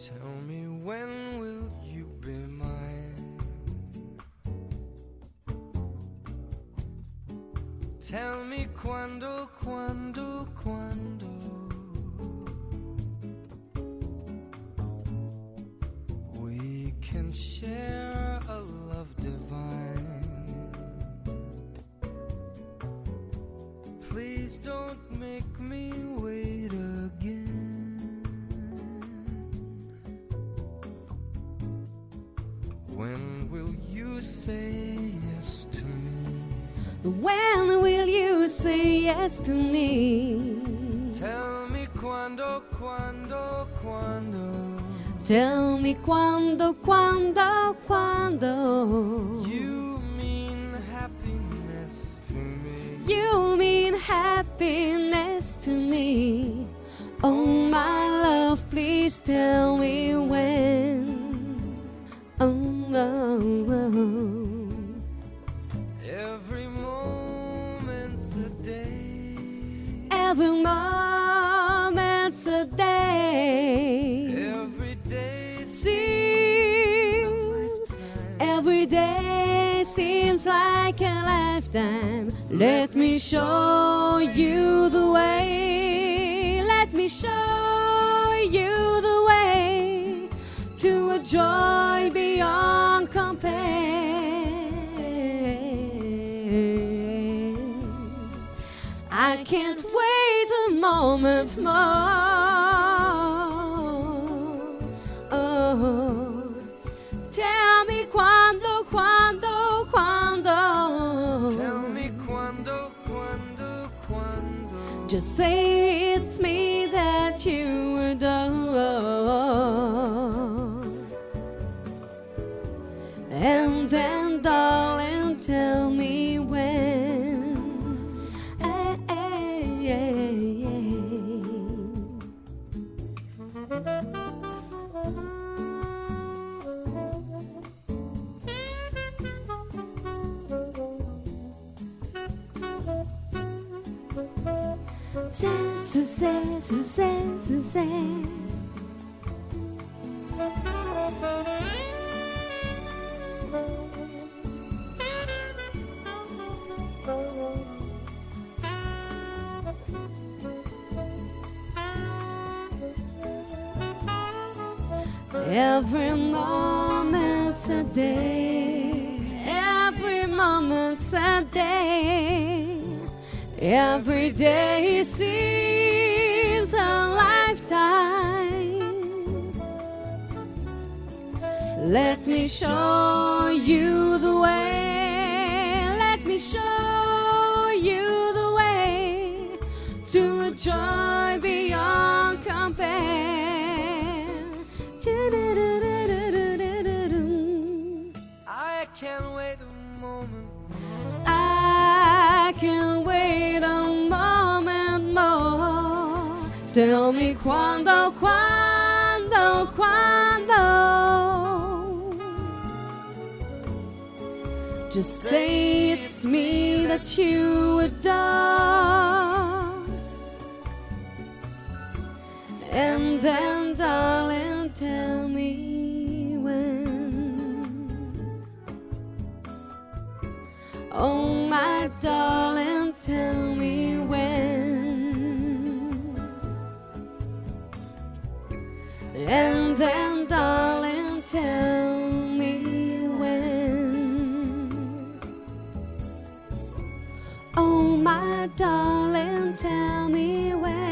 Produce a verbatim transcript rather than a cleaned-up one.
Tell me, when will you be mine? Tell me quando, quando, quando we can share a love divine. Please don't make me wait again. When will you say yes to me? When will you say yes to me? Tell me quando, quando, quando Tell me quando, quando, quando you mean happiness to me. You mean happiness to me. Oh my love, please tell me when. Oh, oh, oh. Every moment's a day. Every moment's a day. Every day seems, every day seems like a lifetime. Let me show you the way. Let me show you the way to a joy beyond compare. I can't wait a moment more. Oh, tell me quando, quando, quando. Tell me quando, quando, quando. Just say it's me that you adore. And then, darling, tell me when. Eh, eh, yeah, say, say, say, say, say, say. Every moment's a day. Every moment's a day. Every day seems a lifetime. Let me show you the way. Let me show you the way to a joy beyond compare. I can't wait a moment. I can't wait a moment more. Tell me quando, quando, quando. Just say it's me that you adore. And then, darling, tell me when. Oh, my darling, tell me when. And then, darling, tell me when. Oh, my darling, tell me when.